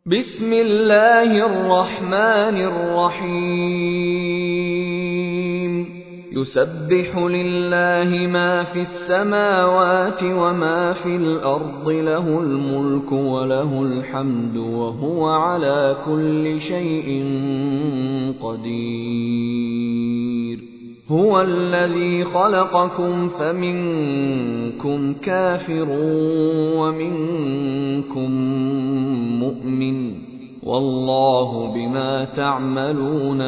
بسم الله الرحمن الرحيم يسبح لله ما في السماوات وما في الأرض له الملك وله الحمد وهو على كل شيء قدير هو الذي خلقكم فمنكم كافر ومنكم مؤمن والله بما تعملون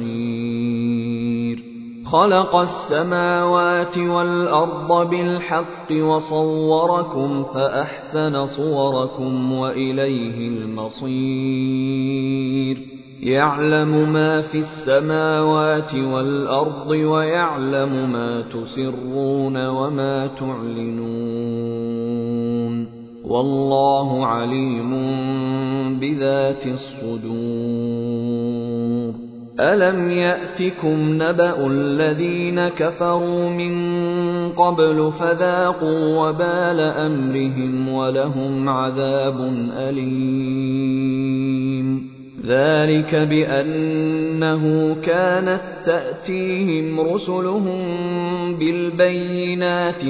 بصير خلق السماوات والأرض بالحق وصوركم فأحسن صوركم وإليه المصير يعلم ما في السماوات والأرض ويعلم ما تسرون وما تعلنون والله عليم بذات الصدور ألم يأتكم نبأ الذين كفروا من قبل فذاقوا وبال أمرهم ولهم عذاب أليم ذلك بأنه كانت تأتيهم رسلهم بالبينات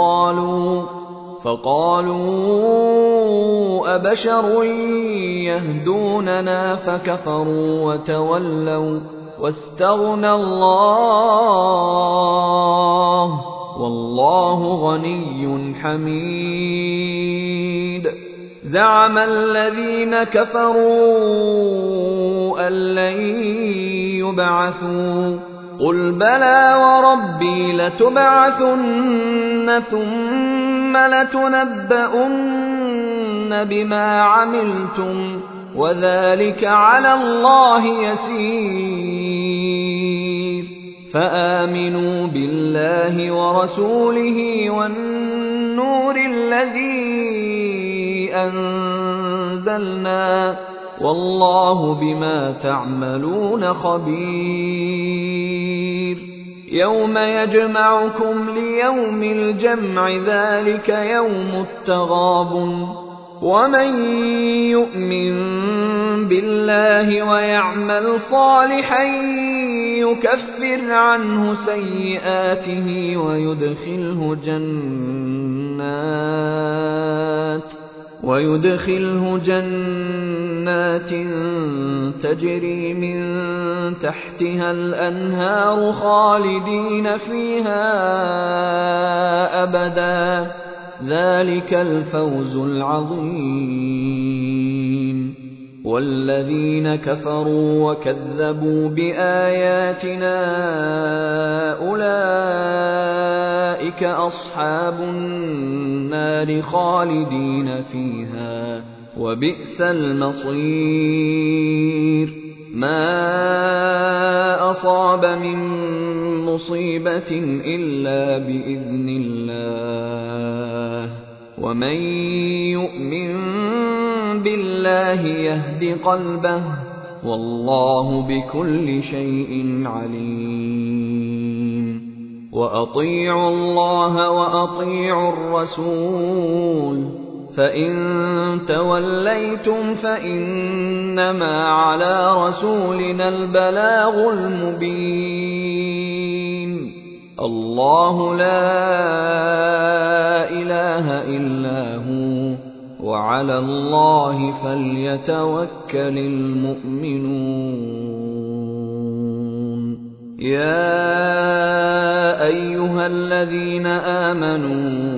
فقالوا أبشر يهدوننا فكفروا وتولوا واستغنى الله والله غني حميد زعم الذين كفروا أن لن يبعثوا قل بلى وربي لتبعثن ثم لتنبؤن بما عملتم وذلك على الله يسير فآمنوا بالله ورسوله والنور الذي أنزلنا والله بما تعملون خبير يوم يجمعكم ليوم الجمع ذلك يوم التغابن ومن يؤمن بالله ويعمل صالحا يكفر عنه سيئاته ويدخله جنات تجري من تحتها الأنهار خالدين فيها أبدا ذلك الفوز العظيم والذين كفروا وكذبوا بآياتنا أولئك أصحاب النار خالدين فيها وبئس المصير ما أصاب من مصيبة إلا بإذن الله ومن يؤمن بالله يهد قلبه والله بكل شيء عليم وأطيعوا الله وأطيعوا الرسول فإن توليتم فإنما على رسولنا البلاغ المبين الله لا إله إلا هو وعلى الله فليتوكل المؤمنون يا أيها الذين آمنوا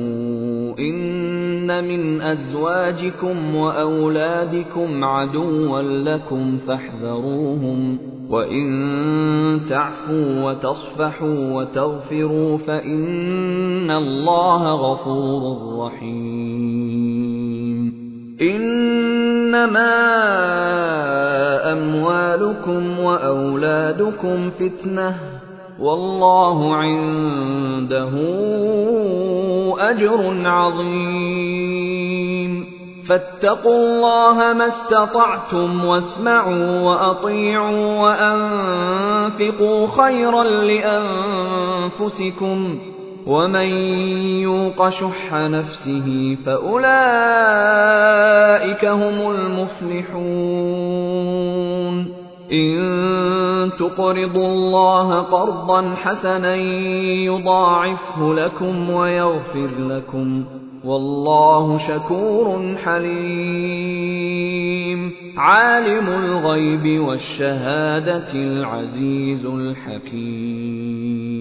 إن من أزواجكم وأولادكم عدوا لكم فاحذروهم وإن تعفوا وتصفحوا وتغفروا فإن الله غفور رحيم إنما أموالكم وأولادكم فتنة والله عنده أجر عظيم فاتقوا الله ما استطعتم واسمعوا وأطيعوا وأنفقوا خيرا لأنفسكم ومن يوق شح نفسه فأولئك هم المفلحون إن تقرضوا الله قرضا حسنا يضاعفه لكم ويغفر لكم والله شكور حليم عالم الغيب والشهادة العزيز الحكيم